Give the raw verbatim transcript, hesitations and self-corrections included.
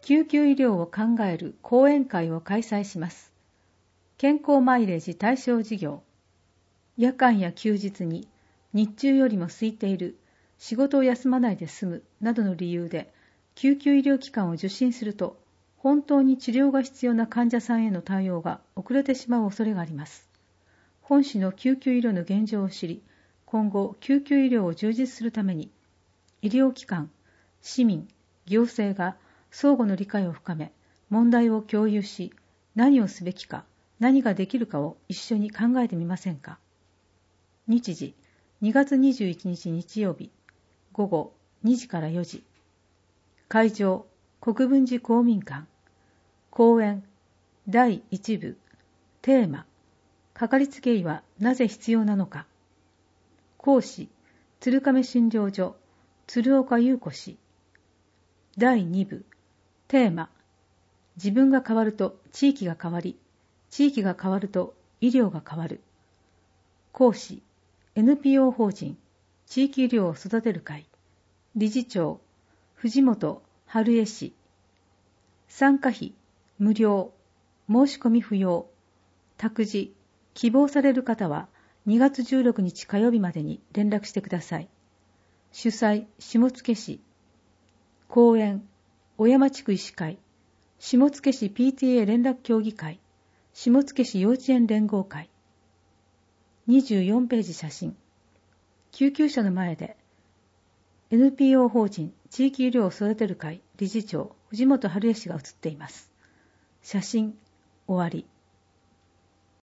救急医療を考える講演会を開催します。健康マイレージ対象事業。夜間や休日に日中よりも空いている、仕事を休まないで済むなどの理由で救急医療機関を受診すると、本当に治療が必要な患者さんへの対応が遅れてしまう恐れがあります。本市の救急医療の現状を知り、今後救急医療を充実するために、医療機関、市民、行政が相互の理解を深め、問題を共有し、何をすべきか、何ができるかを一緒に考えてみませんか。日時、にがつにじゅういちにち日曜日、午後にじからよじ。会場、国分寺公民館。講演、だいいち部。テーマ、かかりつけ医はなぜ必要なのか。講師、鶴亀診療所、鶴岡優子氏。だいに部。テーマ、自分が変わると地域が変わり、地域が変わると医療が変わる。講師、エヌピーオー 法人地域医療を育てる会、理事長、藤本春江氏。参加費、無料、申し込み不要。託児、希望される方はにがつじゅうろくにち火曜日までに連絡してください。主催、下野市。講演、小山地区医師会、下野市 ピーティーエー 連絡協議会、下野市幼稚園連合会。にじゅうよんページ写真。救急車の前で、エヌピーオー 法人地域医療を育てる会理事長藤本春江氏が写っています。写真、終わり。